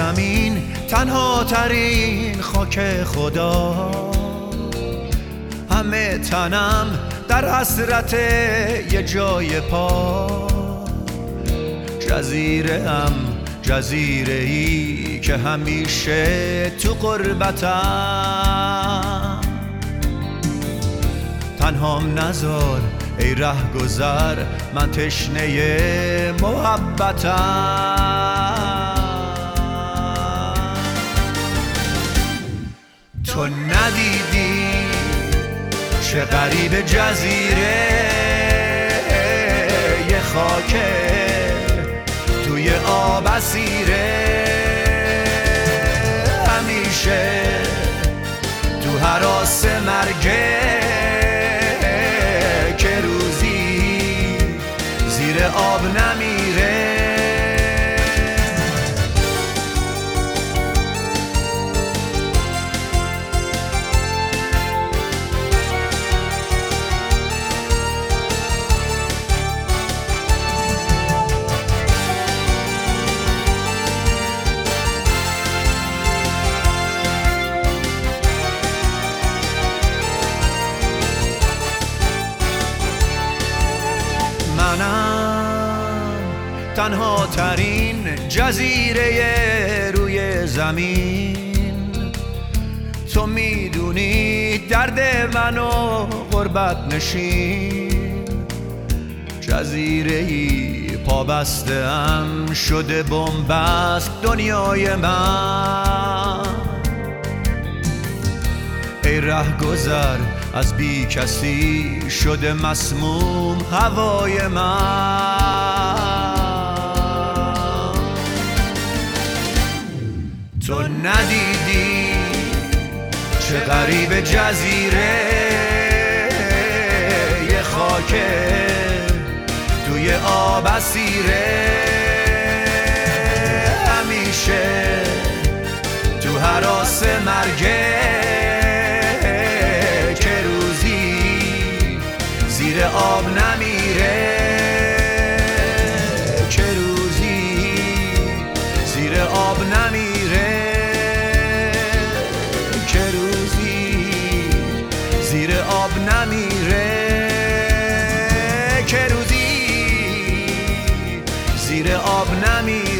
زمین تنها ترین خاک خدا، همه تنم در حسرت یه جای پا. جزیره‌ای که همیشه تو غربتم. تنهام نذار ای رهگذر، من تشنه محبتم. تو ندیدی چه غریب جزیره یه خاکه توی آب اسیره، همیشه تو هراس مرگه که روزی زیر آب نمیره. تنها ترین جزیره روی زمین، تو میدونی درد منو غربت نشین. جزیره‌ای پابسته‌ام شده بن‌بست دنیای من. ای رهگذر از بی کسی شده مسموم هوای من. تو ندیدی چه غریب جزیره یه خاکه توی آب اسیره، همیشه تو هراس مرگه که روزی زیر آب نمیره، که روزی زیر آب نمیره، که روزی زیر آب نمیره، که روزی زیر آب نمیره.